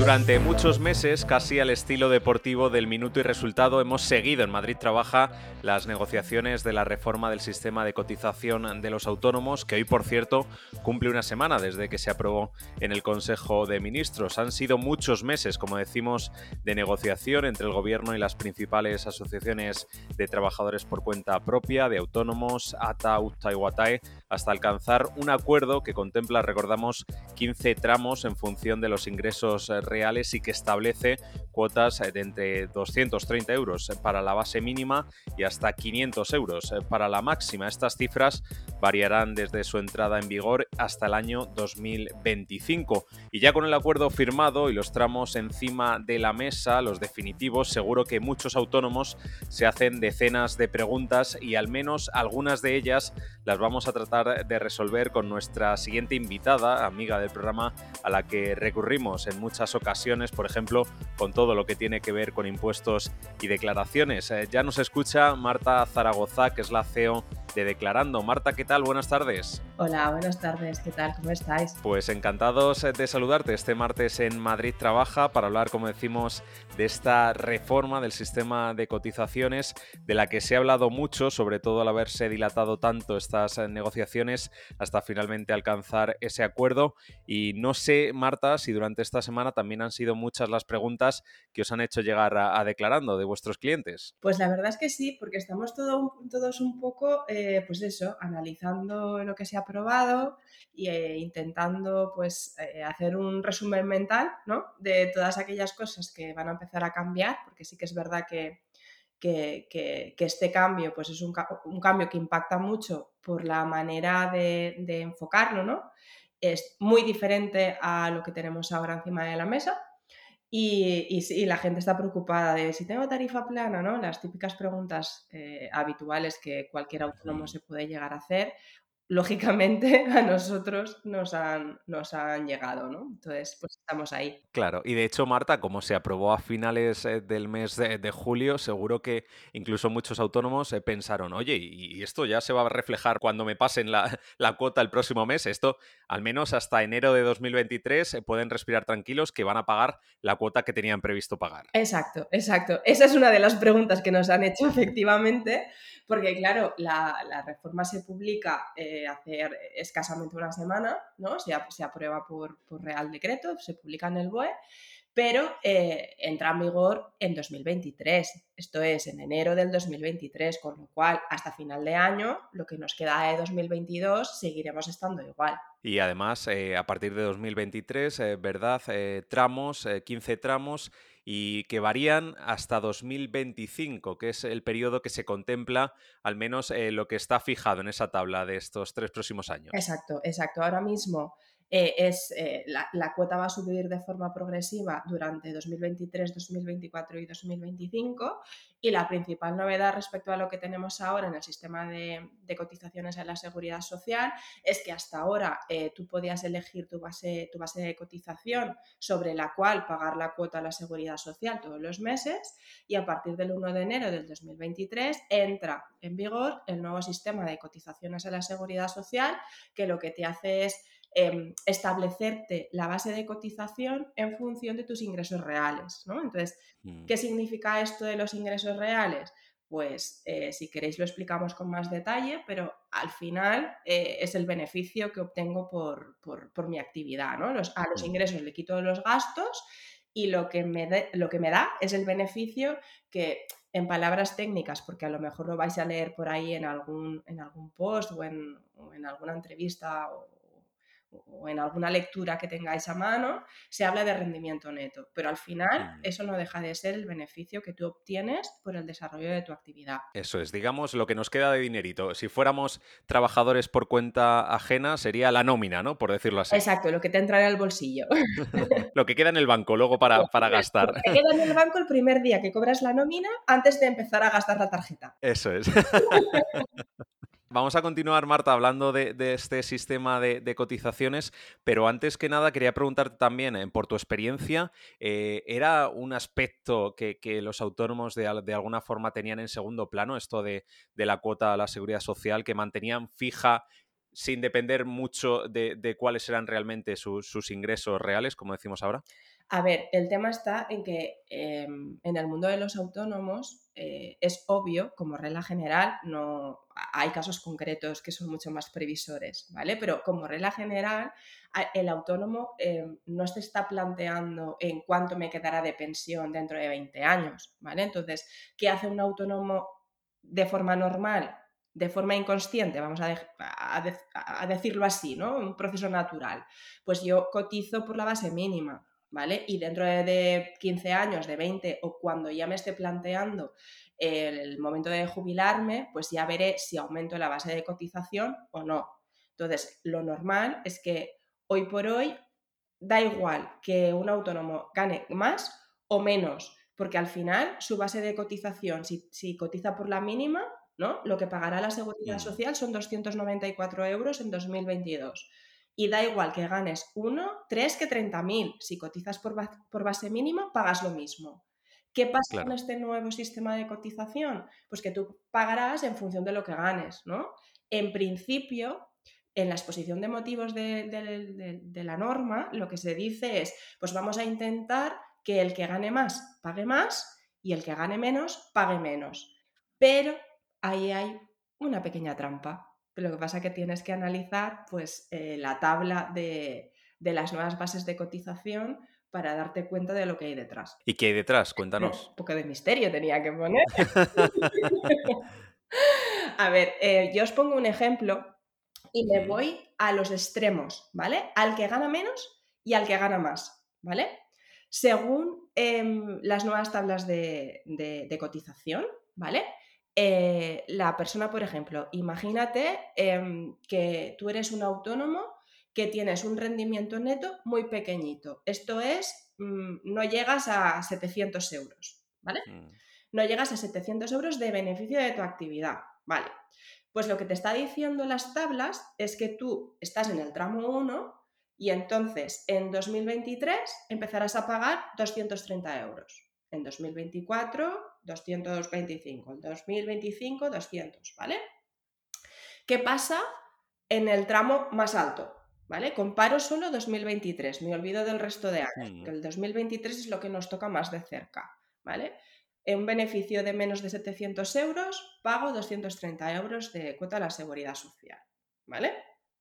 Durante muchos meses, casi al estilo deportivo del minuto y resultado, hemos seguido en Madrid Trabaja las negociaciones de la reforma del sistema de cotización de los autónomos, que hoy, por cierto, cumple una semana desde que se aprobó en el Consejo de Ministros. Han sido muchos meses, como decimos, de negociación entre el Gobierno y las principales asociaciones de trabajadores por cuenta propia, de autónomos, ATA, UTA y UATAE, hasta alcanzar un acuerdo que contempla, recordamos, 15 tramos en función de los ingresos reales y que establece cuotas de entre 230 euros para la base mínima y hasta 500 euros para la máxima. Estas cifras variarán desde su entrada en vigor hasta el año 2025. Y ya con el acuerdo firmado y los tramos encima de la mesa, los definitivos, seguro que muchos autónomos se hacen decenas de preguntas y al menos algunas de ellas las vamos a tratar de resolver con nuestra siguiente invitada, amiga del programa, a la que recurrimos en muchas ocasiones, por ejemplo, con todo lo que tiene que ver con impuestos y declaraciones. Ya nos escucha Marta Zaragoza, que es la CEO de Declarando. Marta, ¿qué tal? Buenas tardes. Hola, buenas tardes. ¿Qué tal? ¿Cómo estáis? Pues encantados de saludarte este martes en Madrid Trabaja para hablar, como decimos, de esta reforma del sistema de cotizaciones de la que se ha hablado mucho, sobre todo al haberse dilatado tanto estas negociaciones hasta finalmente alcanzar ese acuerdo. Y no sé, Marta, si durante esta semana también han sido muchas las preguntas que os han hecho llegar a Declarando de vuestros clientes. Pues la verdad es que sí, porque estamos todos un poco, pues eso, analizando lo que se ha aprobado e intentando pues hacer un resumen mental, ¿no? De todas aquellas cosas que van a empezar a cambiar, porque sí que es verdad que este cambio pues es un cambio que impacta mucho por la manera de enfocarlo, ¿no? Es muy diferente a lo que tenemos ahora encima de la mesa. Y sí, la gente está preocupada de si tengo tarifa plana, ¿no? Las típicas preguntas habituales que cualquier autónomo se puede llegar a hacer, lógicamente a nosotros nos han llegado, ¿no? Entonces, pues estamos ahí. Claro, y de hecho, Marta, como se aprobó a finales del mes de julio, seguro que incluso muchos autónomos pensaron, oye, ¿y esto ya se va a reflejar cuando me pasen la cuota el próximo mes? Esto, al menos hasta enero de 2023, pueden respirar tranquilos que van a pagar la cuota que tenían previsto pagar. Exacto, exacto. Esa es una de las preguntas que nos han hecho efectivamente, porque claro, la reforma se publica hace escasamente una semana, ¿no? Se aprueba por Real Decreto, se publica en el BOE, pero entra en vigor en 2023. Esto es en enero del 2023, con lo cual hasta final de año, lo que nos queda de 2022, seguiremos estando igual. Y además, a partir de 2023, ¿verdad? Tramos, 15 tramos y que varían hasta 2025, que es el periodo que se contempla, al menos lo que está fijado en esa tabla de estos 3 próximos años. Exacto, exacto. Ahora mismo la cuota va a subir de forma progresiva durante 2023, 2024 y 2025 y la principal novedad respecto a lo que tenemos ahora en el sistema de cotizaciones en la Seguridad Social es que hasta ahora tú podías elegir tu base de cotización sobre la cual pagar la cuota a la Seguridad Social todos los meses y a partir del 1 de enero del 2023 entra en vigor el nuevo sistema de cotizaciones a la Seguridad Social que lo que te hace es establecerte la base de cotización en función de tus ingresos reales, ¿no? Entonces, Mm. ¿qué significa esto de los ingresos reales? Pues si queréis lo explicamos con más detalle, pero al final es el beneficio que obtengo por mi actividad, ¿no? A los Mm. ingresos le quito los gastos y lo que me da es el beneficio que en palabras técnicas, porque a lo mejor lo vais a leer por ahí en algún post o en alguna entrevista o en alguna lectura que tengáis a mano, se habla de rendimiento neto, pero al final Mm. eso no deja de ser el beneficio que tú obtienes por el desarrollo de tu actividad. Eso es, digamos, lo que nos queda de dinerito. Si fuéramos trabajadores por cuenta ajena, sería la nómina, ¿no? Por decirlo así. Exacto, lo que te entra en el bolsillo. Lo que queda en el banco luego para Lo gastar. que te queda en el banco el primer día que cobras la nómina antes de empezar a gastar la tarjeta. Eso es. Vamos a continuar, Marta, hablando de este sistema de cotizaciones, pero antes que nada quería preguntarte también, por tu experiencia, ¿era un aspecto que los autónomos de alguna forma tenían en segundo plano, esto de la cuota a la seguridad social, que mantenían fija sin depender mucho de cuáles eran realmente sus ingresos reales, como decimos ahora? A ver, el tema está en que en el mundo de los autónomos es obvio, como regla general, no hay casos concretos que son mucho más previsores, ¿vale? Pero como regla general, el autónomo no se está planteando en cuánto me quedará de pensión dentro de 20 años, ¿vale? Entonces, ¿qué hace un autónomo de forma normal? De forma inconsciente, vamos a decirlo así, ¿no? Un proceso natural. Pues yo cotizo por la base mínima, ¿vale? Y dentro de 15 años, de 20 o cuando ya me esté planteando el momento de jubilarme, pues ya veré si aumento la base de cotización o no. Entonces, lo normal es que hoy por hoy da igual que un autónomo gane más o menos, porque al final su base de cotización, si cotiza por la mínima, ¿no? Lo que pagará la Seguridad Mm, Social son 294 euros en 2022. Y da igual que ganes 1, 3 que 30.000. Si cotizas por base mínima, pagas lo mismo. ¿Qué pasa con claro. este nuevo sistema de cotización? Pues que tú pagarás en función de lo que ganes, ¿no? En principio, en la exposición de motivos de la norma, lo que se dice es, pues vamos a intentar que el que gane más pague más y el que gane menos pague menos. Pero ahí hay una pequeña trampa. Lo que pasa es que tienes que analizar pues, la tabla de las nuevas bases de cotización para darte cuenta de lo que hay detrás. ¿Y qué hay detrás? Bueno, Cuéntanos. un poco de misterio tenía que poner. A ver, yo os pongo un ejemplo y me Mm, voy a los extremos, ¿vale? Al que gana menos y al que gana más, ¿vale? Según las nuevas tablas de cotización, ¿vale? La persona, por ejemplo, imagínate que tú eres un autónomo que tienes un rendimiento neto muy pequeñito. Esto es, no llegas a 700 euros, ¿vale? mm, No llegas a 700 euros de beneficio de tu actividad, ¿vale? Pues lo que te está diciendo las tablas es que tú estás en el tramo 1 y entonces en 2023 empezarás a pagar 230 euros. En 2024, 225. En 2025, 200, ¿vale? ¿Qué pasa en el tramo más alto? ¿Vale? Comparo solo 2023, me olvido del resto de años, mm, porque el 2023 es lo que nos toca más de cerca, ¿vale? En un beneficio de menos de 700 euros, pago 230 euros de cuota a la seguridad social, ¿vale?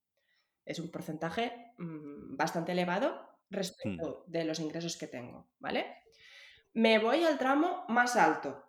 Es un porcentaje bastante elevado mm. respecto de los ingresos que tengo, ¿vale? Me voy al tramo más alto,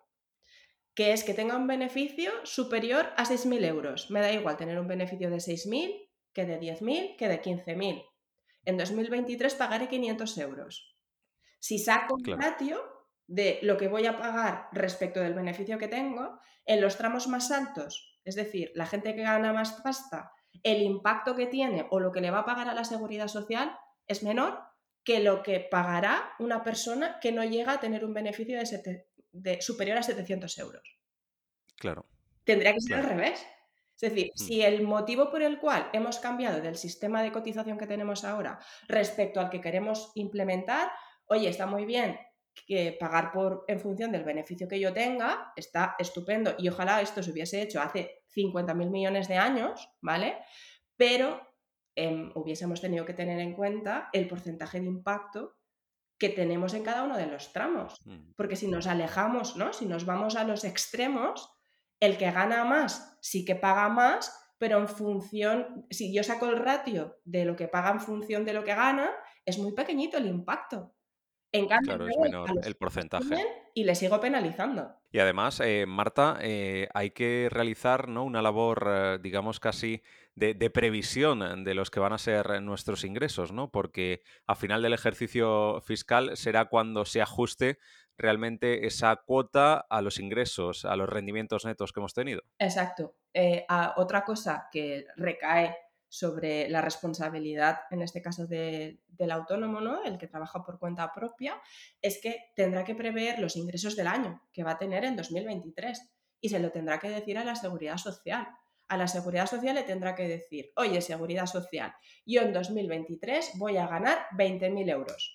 que es que tenga un beneficio superior a 6.000 euros. Me da igual tener un beneficio de 6.000 que de 10.000 que de 15.000. En 2023 pagaré 500 euros. Si saco un Claro, ratio de lo que voy a pagar respecto del beneficio que tengo, en los tramos más altos, es decir, la gente que gana más pasta, el impacto que tiene o lo que le va a pagar a la seguridad social es menor que lo que pagará una persona que no llega a tener un beneficio superior a 700 euros. claro, Tendría que ser al claro. revés. Es decir, Mm, si el motivo por el cual hemos cambiado del sistema de cotización que tenemos ahora respecto al que queremos implementar, oye, está muy bien que pagar en función del beneficio que yo tenga, está estupendo y ojalá esto se hubiese hecho hace 50.000 millones de años, ¿vale? Pero hubiésemos tenido que tener en cuenta el porcentaje de impacto que tenemos en cada uno de los tramos. mm. Porque si nos alejamos, ¿no? Si nos vamos a los extremos, el que gana más sí que paga más, pero en función, si yo saco el ratio de lo que paga en función de lo que gana, es muy pequeñito el impacto. En cambio, Claro, me es voy a menor los el que más porcentaje. tienen y le sigo penalizando. Y además, Marta, hay que realizar, ¿no?, una labor, digamos, casi de previsión de los que van a ser nuestros ingresos, ¿no? Porque a final del ejercicio fiscal será cuando se ajuste realmente esa cuota a los ingresos, a los rendimientos netos que hemos tenido. Exacto. Otra cosa que recae sobre la responsabilidad, en este caso del autónomo, ¿no? El que trabaja por cuenta propia, es que tendrá que prever los ingresos del año que va a tener en 2023 y se lo tendrá que decir a la seguridad social. A la seguridad social le tendrá que decir, oye, seguridad social, yo en 2023 voy a ganar 20.000 euros.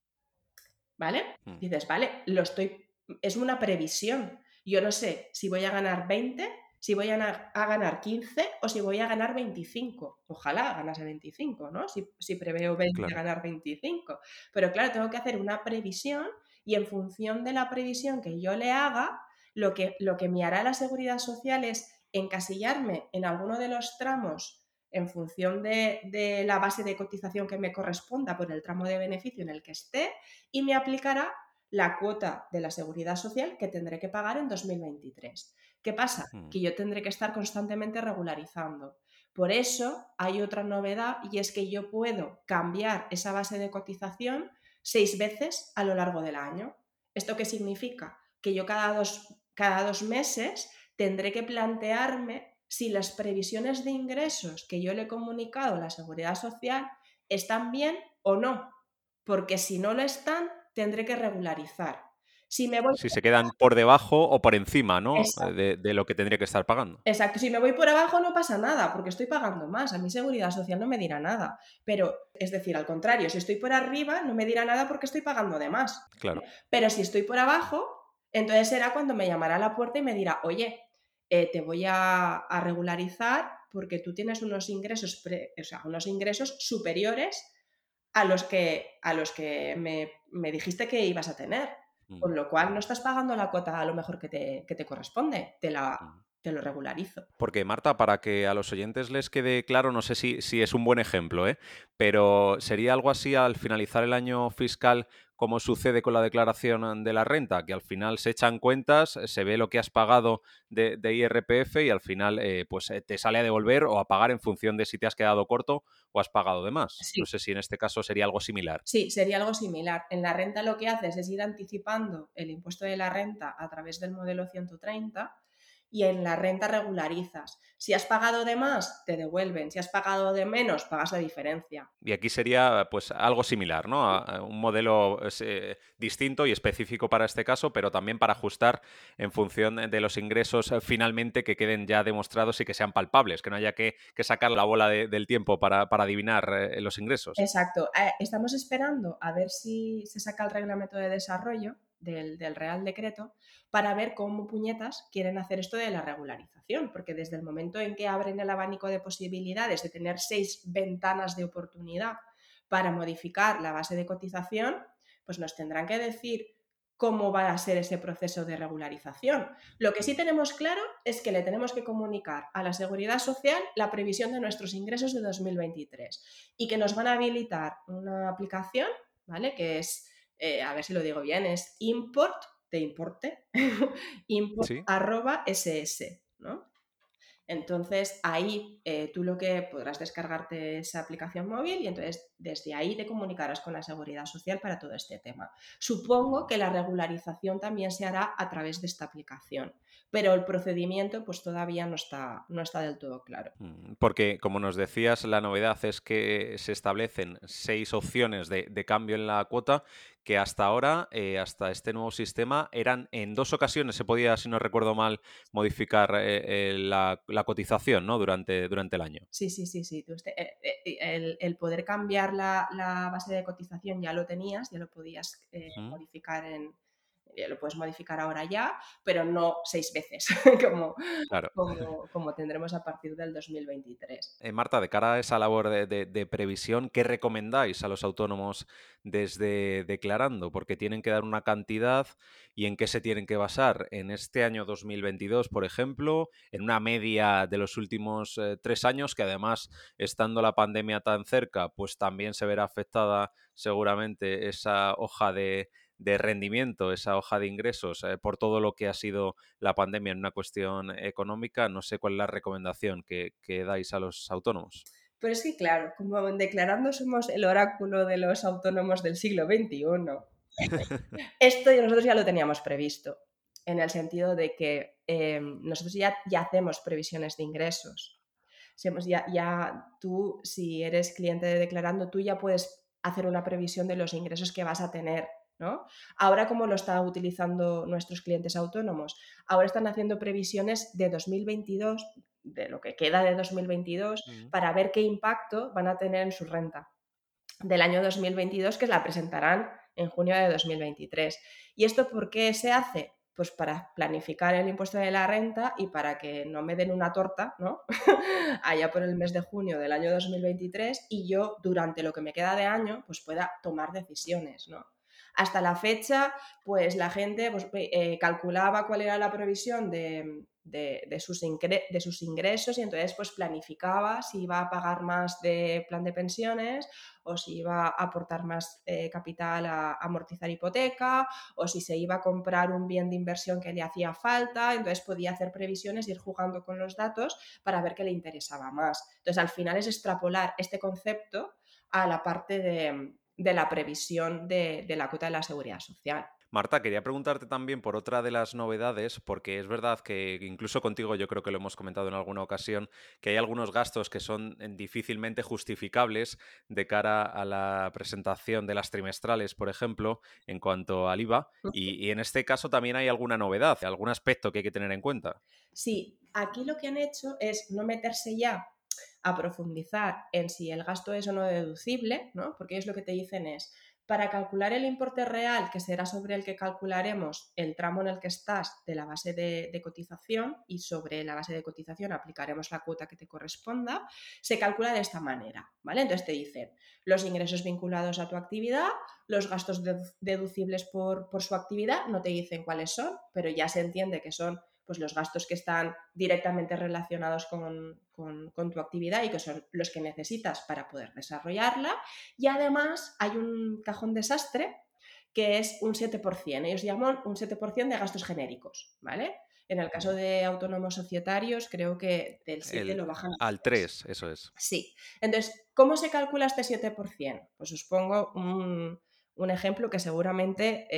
¿Vale? Mm, Dices, vale, es una previsión. Yo no sé si voy a ganar 20, si voy a ganar 15 o si voy a ganar 25. Ojalá ganase 25, ¿no? Si preveo Claro. ganar 25. Pero claro, tengo que hacer una previsión y en función de la previsión que yo le haga, lo que me hará la Seguridad Social es encasillarme en alguno de los tramos en función de la base de cotización que me corresponda por el tramo de beneficio en el que esté y me aplicará la cuota de la Seguridad Social que tendré que pagar en 2023. ¿Qué pasa? Mm. Que yo tendré que estar constantemente regularizando. Por eso hay otra novedad y es que yo puedo cambiar esa base de cotización 6 veces a lo largo del año. ¿Esto qué significa? Que yo cada dos meses tendré que plantearme si las previsiones de ingresos que yo le he comunicado a la Seguridad Social están bien o no, porque si no lo están, tendré que regularizar. Si me voy Si se quedan por debajo o por encima, ¿no? Exacto. De lo que tendría que estar pagando. Exacto, si me voy por abajo no pasa nada, porque estoy pagando más, a mi Seguridad Social no me dirá nada. Pero, es decir, al contrario, si estoy por arriba no me dirá nada porque estoy pagando de más. Claro. Pero si estoy por abajo, entonces será cuando me llamará a la puerta y me dirá, oye, te voy a regularizar porque tú tienes unos ingresos, o sea, unos ingresos superiores a los que me dijiste que ibas a tener. Mm, Con lo cual no estás pagando la cuota a lo mejor que te corresponde, mm. te lo regularizo. Porque, Marta, para que a los oyentes les quede claro, no sé si es un buen ejemplo, ¿eh? Pero sería algo así al finalizar el año fiscal, como sucede con la declaración de la renta, que al final se echan cuentas, se ve lo que has pagado de IRPF y al final pues te sale a devolver o a pagar en función de si te has quedado corto o has pagado de más. No Sí, sé si en este caso sería algo similar. sí, sería algo similar. En la renta lo que haces es ir anticipando el impuesto de la renta a través del modelo 130 y en la renta regularizas. Si has pagado de más, te devuelven. Si has pagado de menos, pagas la diferencia. Y aquí sería pues algo similar, ¿no? A un modelo distinto y específico para este caso, pero también para ajustar en función de los ingresos finalmente que queden ya demostrados y que sean palpables, que no haya que sacar la bola del tiempo para adivinar los ingresos. Exacto. Estamos esperando a ver si se saca el reglamento de desarrollo del Real Decreto para ver cómo puñetas quieren hacer esto de la regularización, porque desde el momento en que abren el abanico de posibilidades de tener 6 ventanas de oportunidad para modificar la base de cotización, pues nos tendrán que decir cómo va a ser ese proceso de regularización. Lo que sí Mm. tenemos claro es que le tenemos que comunicar a la Seguridad Social la previsión de nuestros ingresos de 2023 y que nos van a habilitar una aplicación, ¿vale? Que es, a ver si lo digo bien, es import, de importe, Sí. import@ss, ¿no? Entonces, ahí tú lo que podrás descargarte esa aplicación móvil y entonces desde ahí te comunicarás con la Seguridad Social para todo este tema. Supongo Mm. que la regularización también se hará a través de esta aplicación, pero el procedimiento pues todavía no está del todo claro. Porque, como nos decías, la novedad es que se establecen 6 opciones de cambio en la cuota que hasta ahora, hasta este nuevo sistema, eran en 2 ocasiones se podía, si no recuerdo mal, modificar la cotización, ¿no? Durante el año. Sí, sí, sí, sí. El poder cambiar la base de cotización ya lo tenías, ya lo podías Mm. modificar ya lo puedes modificar ahora ya, pero no 6 veces, como, Claro. como tendremos a partir del 2023. Marta, de cara a esa labor de previsión, ¿qué recomendáis a los autónomos desde Declarando? Porque tienen que dar una cantidad y en qué se tienen que basar. En este año 2022, por ejemplo, en una media de los últimos 3 años, que además, estando la pandemia tan cerca, pues también se verá afectada seguramente esa hoja de rendimiento, esa hoja de ingresos, por todo lo que ha sido la pandemia en una cuestión económica. No sé cuál es la recomendación que dais a los autónomos. Pero es que, claro, como en Declarando somos el oráculo de los autónomos del siglo XXI, esto nosotros ya lo teníamos previsto, en el sentido de que nosotros ya hacemos previsiones de ingresos. Ya tú, si eres cliente de Declarando, tú ya puedes hacer una previsión de los ingresos que vas a tener, ¿no? Ahora, ¿cómo lo están utilizando nuestros clientes autónomos? Ahora están haciendo previsiones de 2022, de lo que queda de 2022, Mm. para ver qué impacto van a tener en su renta del año 2022, que la presentarán en junio de 2023. ¿Y esto por qué se hace? pues para planificar el impuesto de la renta y para que no me den una torta, ¿no? Allá por el mes de junio del año 2023 y yo durante lo que me queda de año pues pueda tomar decisiones, ¿no? Hasta la fecha, pues la gente pues, calculaba cuál era la previsión de sus ingresos y entonces pues planificaba si iba a pagar más de plan de pensiones o si iba a aportar más capital a amortizar hipoteca o si se iba a comprar un bien de inversión que le hacía falta, entonces podía hacer previsiones, ir jugando con los datos para ver qué le interesaba más. Entonces al final es extrapolar este concepto a la parte de la previsión de la cuota de la seguridad social. Marta, quería preguntarte también por otra de las novedades, porque es verdad que incluso contigo yo creo que lo hemos comentado en alguna ocasión, que hay algunos gastos que son difícilmente justificables de cara a la presentación de las trimestrales, por ejemplo, en cuanto al IVA, y en este caso también hay alguna novedad, algún aspecto que hay que tener en cuenta. Sí, aquí lo que han hecho es no meterse ya a profundizar en si el gasto es o no deducible, ¿no? Porque ellos lo que te dicen es, para calcular el importe real, que será sobre el que calcularemos el tramo en el que estás de la base de cotización y sobre la base de cotización aplicaremos la cuota que te corresponda, se calcula de esta manera, ¿vale? Entonces te dicen los ingresos vinculados a tu actividad, los gastos deducibles por su actividad, no te dicen cuáles son, pero ya se entiende que son pues los gastos que están directamente relacionados con tu actividad y que son los que necesitas para poder desarrollarla. Y además hay un cajón desastre que es un 7%. Ellos llaman un 7% de gastos genéricos, ¿vale? En el caso Ujú. de autónomos societarios, creo que del 7 El, lo bajan al al 3. 3, eso es. Sí. Entonces, ¿cómo se calcula este 7%? Pues os pongo un ejemplo que seguramente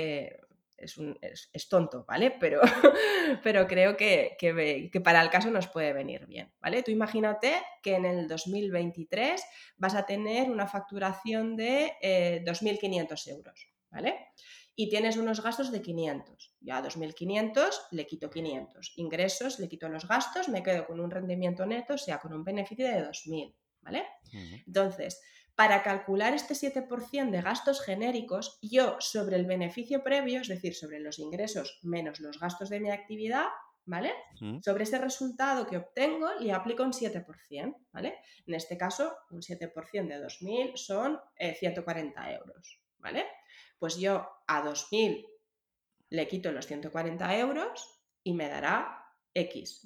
es tonto, ¿vale? Pero, pero creo que para el caso nos puede venir bien, ¿vale? Tú imagínate que en el 2023 vas a tener una facturación de 2.500 euros, ¿vale? Y tienes unos gastos de 500. Ya a 2.500 le quito 500. Ingresos, le quito los gastos, me quedo con un rendimiento neto, o sea, con un beneficio de 2.000, ¿vale? Ujú. Entonces, para calcular este 7% de gastos genéricos, yo sobre el beneficio previo, es decir, sobre los ingresos menos los gastos de mi actividad, ¿vale? Ujú. Sobre ese resultado que obtengo le aplico un 7%, ¿vale? En este caso, un 7% de 2.000 son 140 euros, ¿vale? Pues yo a 2.000 le quito los 140 euros y me dará X,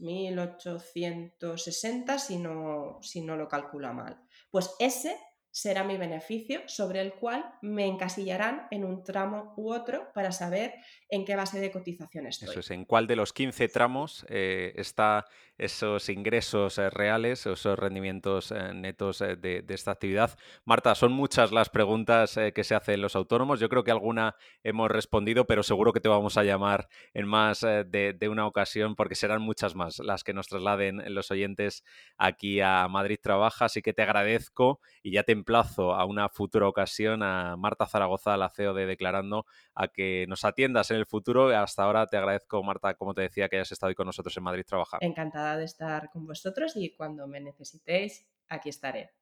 1.860 si no lo calculo mal. Pues ese será mi beneficio sobre el cual me encasillarán en un tramo u otro para saber en qué base de cotización Eso estoy. es, ¿en cuál de los 15 tramos está esos ingresos reales, esos rendimientos netos de esta actividad? Marta, son muchas las preguntas que se hacen los autónomos. Yo creo que alguna hemos respondido, pero seguro que te vamos a llamar en más de una ocasión porque serán muchas más las que nos trasladen los oyentes aquí a Madrid Trabaja. Así que te agradezco y ya te emplazo a una futura ocasión a Marta Zaragoza, la CEO de Declarando, a que nos atiendas en el futuro. Hasta ahora te agradezco, Marta, como te decía, que hayas estado hoy con nosotros en Madrid Trabaja. Encantada de estar con vosotros y cuando me necesitéis, aquí estaré.